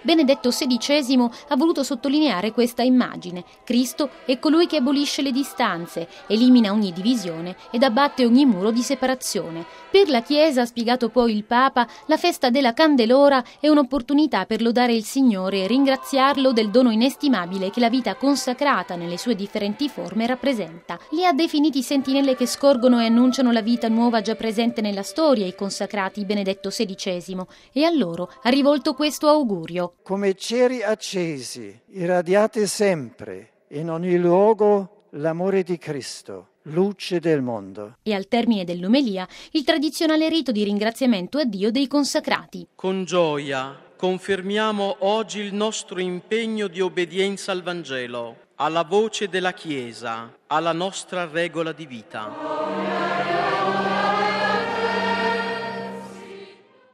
Benedetto XVI ha voluto sottolineare questa immagine. Cristo è colui che abolisce le distanze, elimina ogni divisione ed abbatte ogni muro di separazione. Per la Chiesa, ha spiegato poi il Papa, la festa della Candelora è un'opportunità per lodare il Signore e ringraziarlo del dono inestimabile che la vita consacrata nelle sue differenti forme rappresenta. Li ha definiti sentinelle che scorgono e annunciano la vita nuova già presente nella storia, i consacrati Benedetto XVI, e a loro ha rivolto questo augurio. Come ceri accesi, irradiate sempre, in ogni luogo, l'amore di Cristo, luce del mondo. E al termine dell'omelia, il tradizionale rito di ringraziamento a Dio dei consacrati. Con gioia confermiamo oggi il nostro impegno di obbedienza al Vangelo, alla voce della Chiesa, alla nostra regola di vita.